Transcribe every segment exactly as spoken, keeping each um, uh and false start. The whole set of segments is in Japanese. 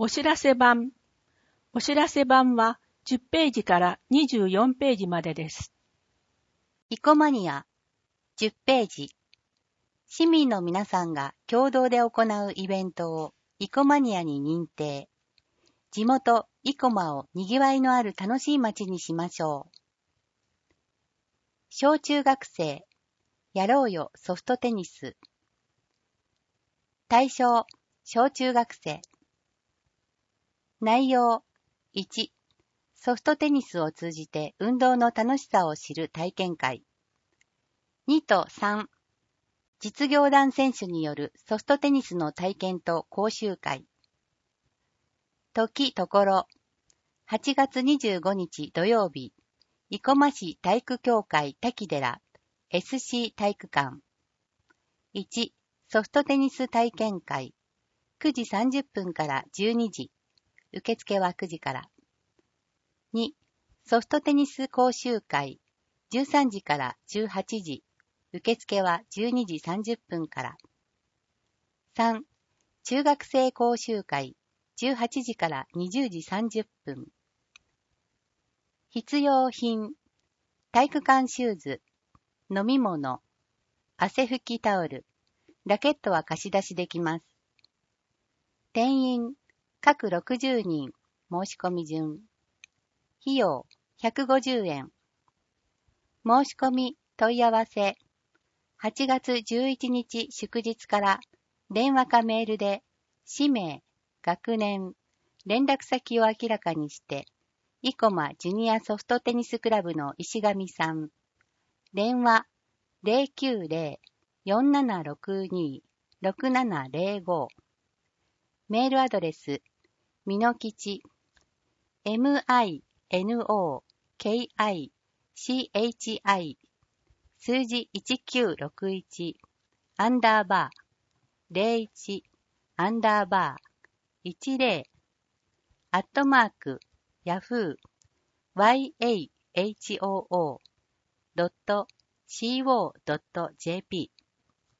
お知らせ版。お知らせ版はじゅっページからにじゅうよんページまでです。 イコマニアじゅっページ。市民の皆さんが共同で行うイベントをイコマニアに認定。地元イコマをにぎわいのある楽しい街にしましょう。小中学生、やろうよソフトテニス。対象、小中学生。内容、いち、ソフトテニスを通じて運動の楽しさを知る体験会。にとさん、実業団選手によるソフトテニスの体験と講習会。時ところ、はちがつにじゅうごにち土曜日、生駒市体育協会滝寺 エスシー 体育館。いち、ソフトテニス体験会、くじさんじゅっぷんからじゅうにじ、受付はくじから。に、ソフトテニス講習会、じゅうさんじからじゅうはちじ、受付はじゅうにじさんじゅっぷんから。さん、中学生講習会、じゅうはちじからにじゅうじさんじゅっぷん。必要品、体育館シューズ、飲み物、汗拭きタオル、ラケットは貸し出しできます。定員、各ろくじゅうにん、申し込み順。費用、ひゃくごじゅうえん。申し込み、問い合わせ。はちがつじゅういちにち祝日から電話かメールで氏名、学年、連絡先を明らかにして、イコマジュニアソフトテニスクラブの石上さん。電話 ゼロきゅうゼロ よんななろくに ろくななゼロご。メールアドレス、みのきち、ミノキ数字いちきゅうろくいち、アンダーバー、ゼロいち、アンダーバー、いちゼロ、アットマーク、ヤフー、ワイエーエイチオーオー、ドット、シーオードットジェーピー。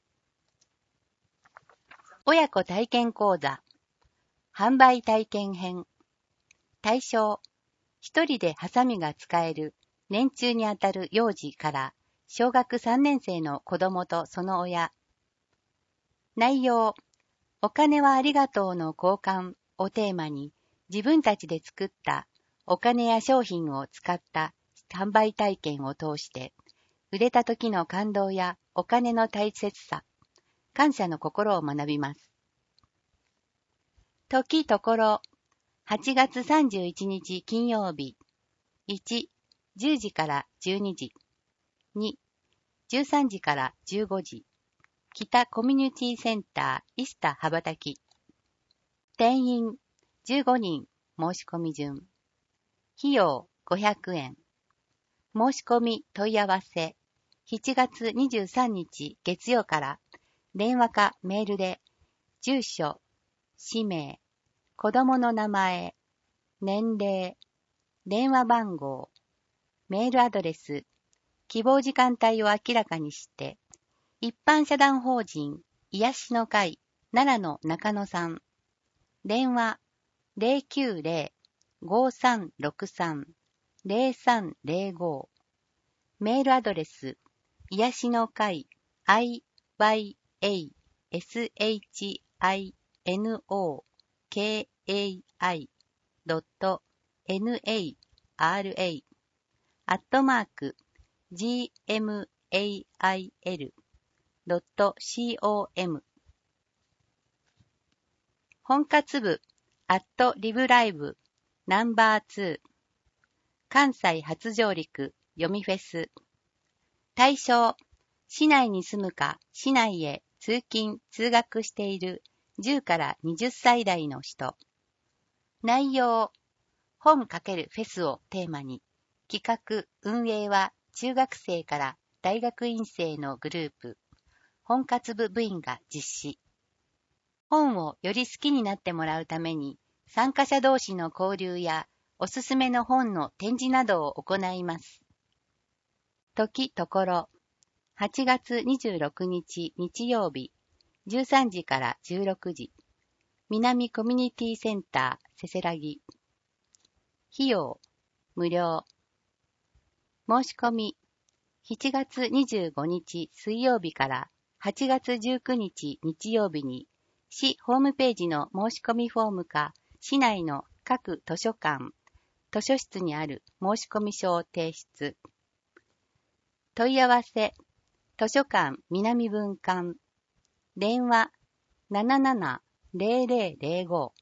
親子体験講座、販売体験編。対象、一人でハサミが使える年中にあたる幼児から小学さんねん生の子供とその親。内容、お金はありがとうの交換をテーマに自分たちで作ったお金や商品を使った販売体験を通して売れた時の感動やお金の大切さ、感謝の心を学びます。時ところ、はちがつさんじゅういちにち金曜日。いち、じゅうじからじゅうにじ。に、じゅうさんじからじゅうごじ。北コミュニティセンターイスタ羽ばたき。定員じゅうごにん、申し込み順。費用ごひゃくえん。申し込み問い合わせ。しちがつにじゅうさんにち月曜から電話かメールで住所、氏名、子供の名前、年齢、電話番号、メールアドレス、希望時間帯を明らかにして、一般社団法人癒しの会奈良の中野さん、電話 ゼロきゅうゼロ ごさんろくさん ゼロさんゼロご、メールアドレス、癒しの会 アイワイエーエスエイチアイエヌオーケーエーアイドットナラアットマーク ジーエムエーアイエルドットコム。本活部アットリブライブナンバーツー、関西初上陸読みフェス。対象、市内に住むか市内へ通勤通学しているじゅうからにじゅっさい代の人。内容、本×フェスをテーマに、企画運営は中学生から大学院生のグループ、本活部部員が実施。本をより好きになってもらうために、参加者同士の交流やおすすめの本の展示などを行います。時ところ、はちがつにじゅうろくにち日曜日、じゅうさんじからじゅうろくじ。 南コミュニティセンターせせらぎ。費用無料。申し込みしちがつにじゅうごにち水曜日からはちがつじゅうくにち日曜日に市ホームページの申し込みフォームか市内の各図書館、図書室にある申し込み書を提出。問い合わせ図書館南分館電話 ななななゼロゼロゼロご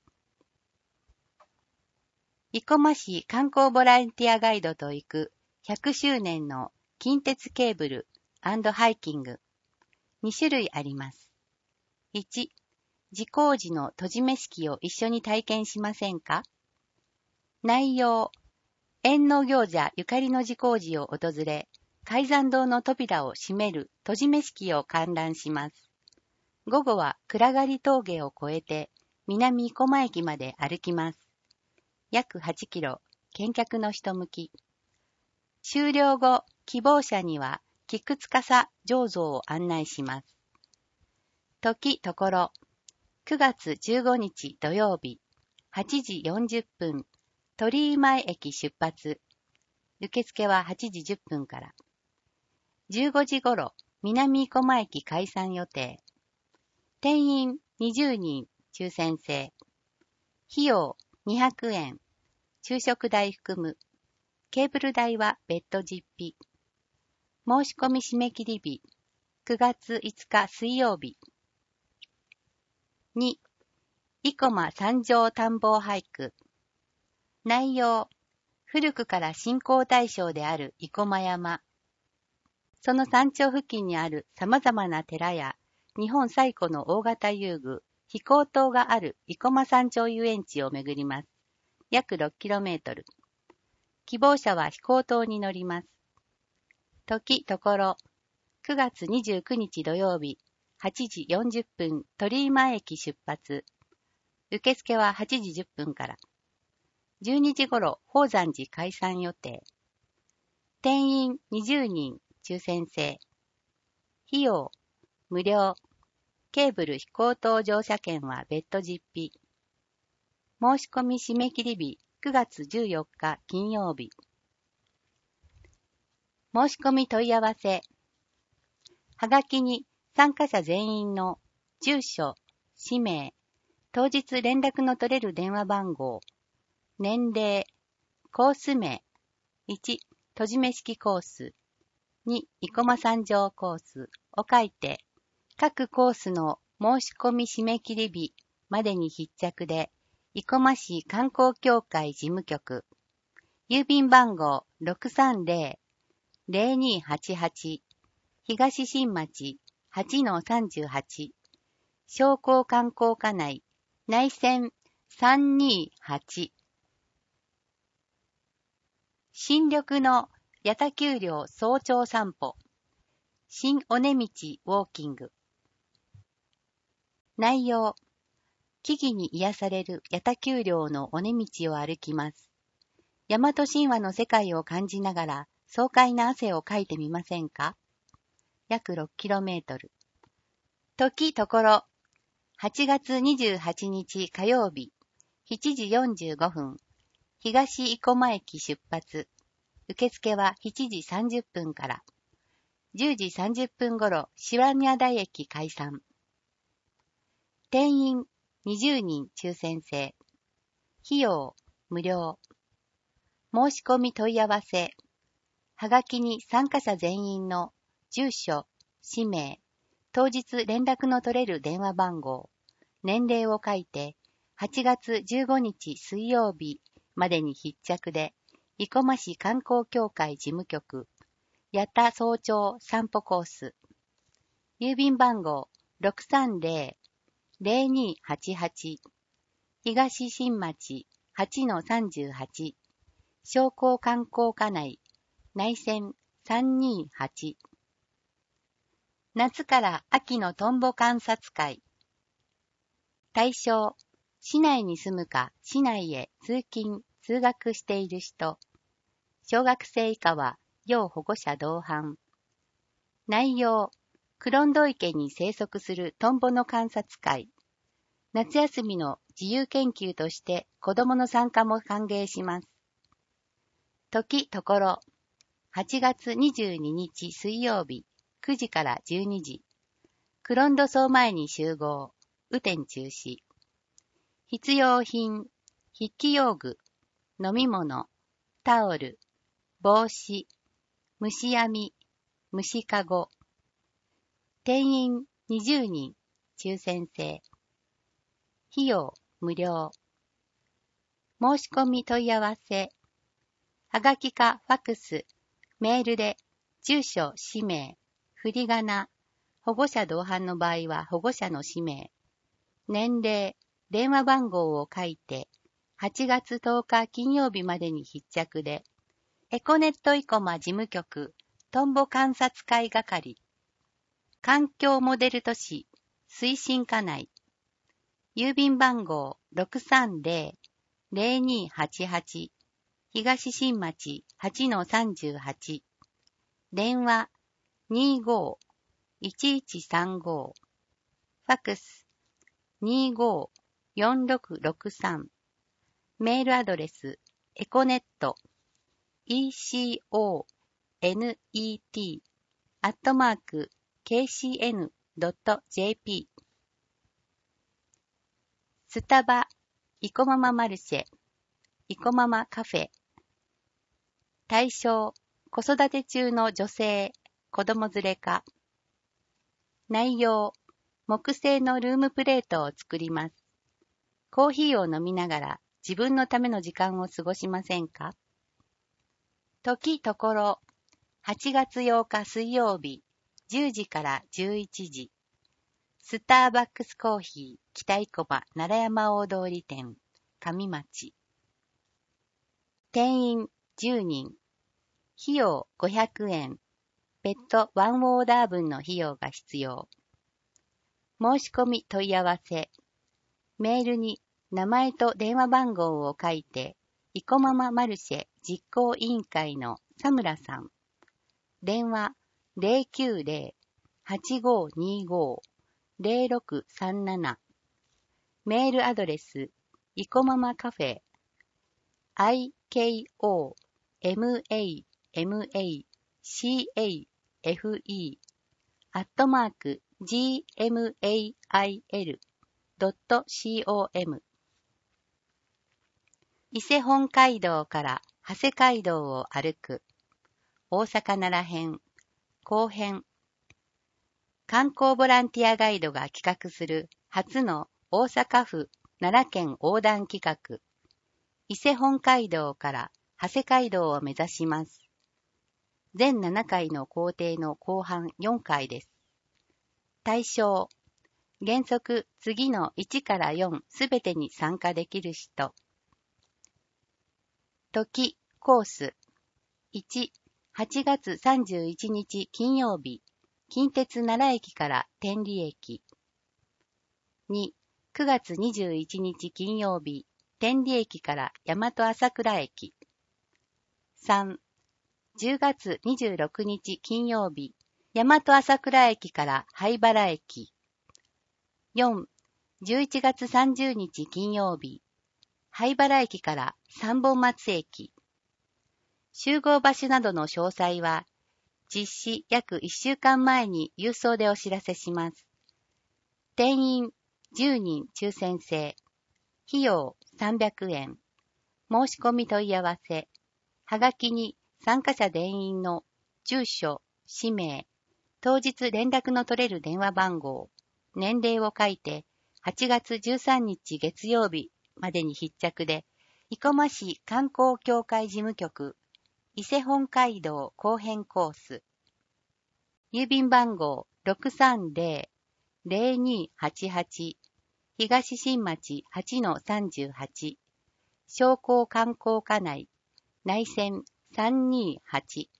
生駒市観光ボランティアガイドと行くひゃくしゅうねんの近鉄ケーブル&ハイキングにしゅるいあります。いち. 時光寺の閉じ目式を一緒に体験しませんか？内容縁の行者ゆかりの時光寺を訪れ、開山堂の扉を閉める閉じ目式を観覧します。午後は暗がり峠を越えて南生駒駅まで歩きます。約はちキロ、見客の人向き。終了後、希望者には菊司醸造を案内します。時ところ、くがつじゅうごにち土曜日、はちじよんじゅっぷん、鳥居前駅出発。受付ははちじじゅっぷんから。じゅうごじ頃、南生駒駅開山予定。定員にじゅうにん、抽選制。費用にひゃくえん。昼食代含む。ケーブル代は別途実費。申し込み締め切り日、くがついつか水曜日。に. 生駒三条探訪俳句。内容、古くから信仰対象である生駒山。その山頂付近にある様々な寺や、日本最古の大型遊具、飛行塔がある生駒山頂遊園地を巡ります。約 ろくキロメートル。希望者は飛行塔に乗ります。時ところ、くがつにじゅうくにち土曜日、はちじよんじゅっぷん鳥居前駅出発。受付ははちじじゅっぷんから。じゅうにじ頃、宝山寺開山予定。定員にじゅうにん、抽選制。費用無料。ケーブル飛行塔乗車券は別途実費。申し込み締め切り日くがつじゅうよっか金曜日。申し込み問い合わせ。はがきに参加者全員の住所、氏名、当日連絡の取れる電話番号、年齢、コース名、いち. 閉じ目式コース、に. 生駒山上コースを書いて、各コースの申し込み締め切り日までに必着で、生駒市観光協会事務局、郵便番号 ろくさんぜろ ゼロにはちはち、東新町 はちのさんじゅうはち、商工観光課内、内線さんにはち。新緑の八田丘陵早朝散歩、新尾根道ウォーキング。内容、木々に癒される八田丘陵の尾根道を歩きます。大和神話の世界を感じながら爽快な汗をかいてみませんか？約 ろくキロメートル。時ところ、はちがつにじゅうはちにち火曜日、しちじよんじゅうごふん、東生駒駅出発。受付はしちじさんじゅっぷんから。じゅうじさんじゅっぷん頃、芝宮台駅開山。定員にじゅうにん抽選制。費用無料。申し込み問い合わせ。はがきに参加者全員の住所、氏名、当日連絡の取れる電話番号、年齢を書いて、はちがつじゅうごにち水曜日までに必着で、生駒市観光協会事務局、八田早朝散歩コース。郵便番号 ろくさんぜろ ゼロにはちはち、東新町 はちのさんじゅうはち、商工観光課内、内線さんにはち。夏から秋のトンボ観察会。対象、市内に住むか市内へ通勤・通学している人。小学生以下は要保護者同伴。内容、黒ンド池に生息するトンボの観察会。夏休みの自由研究として子供の参加も歓迎します。時ところ、はちがつにじゅうににち水曜日、くじからじゅうにじ。クロンド層前に集合、雨天中止。必要品、筆記用具、飲み物、タオル、帽子、虫網、虫かご。定員にじゅうにん、抽選制。費用無料。申し込み問い合わせ。はがきかファクス、メールで、住所、氏名、振り仮名、保護者同伴の場合は保護者の氏名、年齢、電話番号を書いて、はちがつとおか金曜日までに必着で、エコネット生駒事務局、トンボ観察会係、環境モデル都市、推進課内、郵便番号 ろくさんぜろ ぜろにはちはち、東新町 はちのさんじゅうはち、電話 にーごー いちいちさんご、ファックス にーごー よんろくろくさん、メールアドレスエコネット イーシーオーエヌイーティー アットマーク ケーシーエヌドットジェーピー スタバ、イコマママルシェ、イコママカフェ。対象、子育て中の女性、子供連れか。内容、木製のルームプレートを作ります。コーヒーを飲みながら自分のための時間を過ごしませんか？時ところ、はちがつようか水曜日、じゅうじからじゅういちじ。スターバックスコーヒー北生駒奈良山大通店上町。定員じゅうにん。費用ごひゃくえん。別途ワンオーダー分の費用が必要。申し込み問い合わせ。メールに名前と電話番号を書いて、イコマママルシェ実行委員会の佐村さん。電話 ゼロきゅうゼロ はちごにご ゼロろくさんなな。メールアドレス、イコママカフェ、アイケーオーエムエーエムエーシーエーエフイー アットマーク ジーエムエーアイエル ドットコム。伊勢本街道から長谷街道を歩く。大阪奈良編後編。観光ボランティアガイドが企画する初の大阪府奈良県横断企画。伊勢本街道から長谷街道を目指します。全ななかいの行程の後半よんかいです。対象。原則次のいちからよんすべてに参加できる人。時、コース。いち、はちがつさんじゅういちにち金曜日、近鉄奈良駅から天理駅。に、くがつにじゅういちにち金曜日、天理駅から大和朝倉駅。さん、じゅうがつにじゅうろくにち金曜日、大和朝倉駅から灰原駅。よん、じゅういちがつさんじゅうにち金曜日、灰原駅から三本松駅。集合場所などの詳細は、実施約いっしゅうかんまえに郵送でお知らせします。定員じゅうにん抽選制。費用さんびゃくえん。申し込み問い合わせ。はがきに参加者全員の住所、氏名、当日連絡の取れる電話番号、年齢を書いて、はちがつじゅうさんにち月曜日までに必着で、生駒市観光協会事務局、伊勢本街道後編コース。郵便番号 ろくさんぜろ ぜろにはちはち、東新町 はちのさんじゅうはち、商工観光課内、内線さんにーはち。